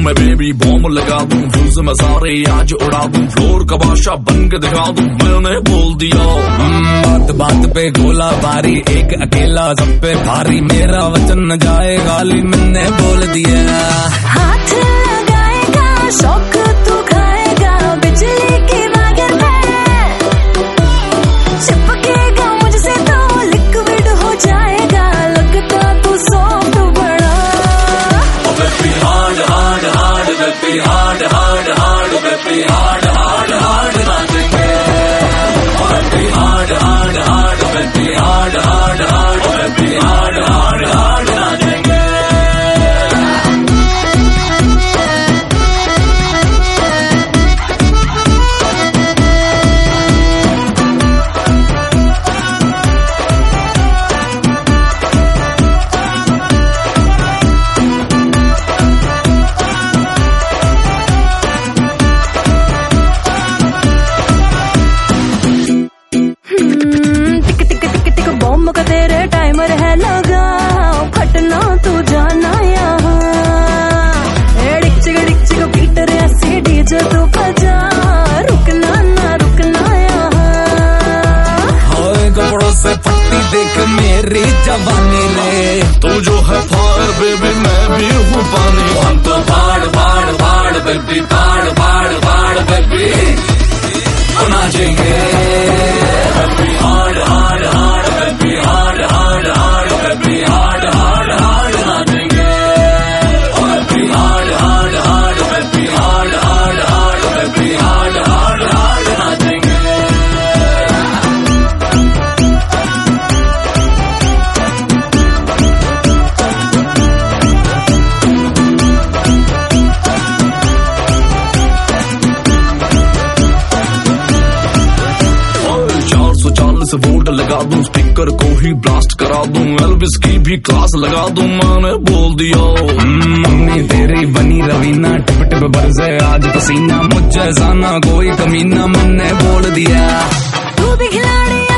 मैं baby bomb लगा दूं, फ्यूज में सारे आज उड़ा दूं, फ्लोर का बादशाह बन के दिखा दूं, मैंने बोल दिया। बात बात पे गोला बारी, एक अकेला सब पे भारी, मेरा वचन न जाए गाली, मैंने बोल दिया। हाथ लगाएगा शौक तू खाएगा, बिजली की वायर में चिपकेगा मुझसे तो लिक्विड हो जाएगा, लगता तू सॉफ्ट बड़ा। Baby hard hard hard, baby hard hard hard, baby hard hard hard नाचेंगे। Baby hard hard hard, baby hard hard hard, baby hard hard hard नाचेंगे। बॉम्ब का तेरे टाइमर है लगा, फटना तू जाना यहाँ। डिक चिक पीटर ऐसी डीजे तू बजा, रुकना ना रुकना यहाँ। कपड़ों से पट्टी देख मेरी जवानी रे, तू जो है फायर बेबी मैं भी हूँ पानी। हम तो बाढ़ बाढ़ बाढ़ बेबी, बाढ़ बाढ़ बाढ़ बेबी नाचेंगे। Baby hard hard hard, baby hard hard hard, baby hard hard hard नाचेंगे। Baby hard hard hard, baby hard hard hard, baby hard hard hard नाचेंगे। वोट लगा दूं, स्पीकर को ही ब्लास्ट करा दूं, एल्विस की भी क्लास लगा दूं, मैंने बोल दिया। मम्मी तेरी बनी रवीना, टिप टिप बरसे आज पसीना, मुझे जाना कोई कमीना, मैंने बोल दिया। तू भी खिलाड़ी